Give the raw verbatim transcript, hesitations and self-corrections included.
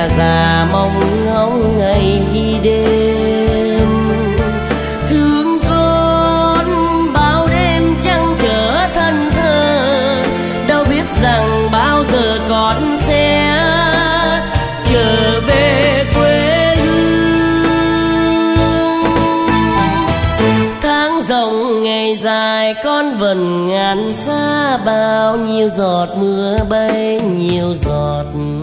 già mong ngóng ngày đêm. Thương con bao đêm trăng trở thân thơ, đâu biết rằng bao giờ con sẽ trở về quê hương. Tháng rộng ngày dài con vẫn ngàn xa, bao nhiêu giọt mưa bay nhiều giọt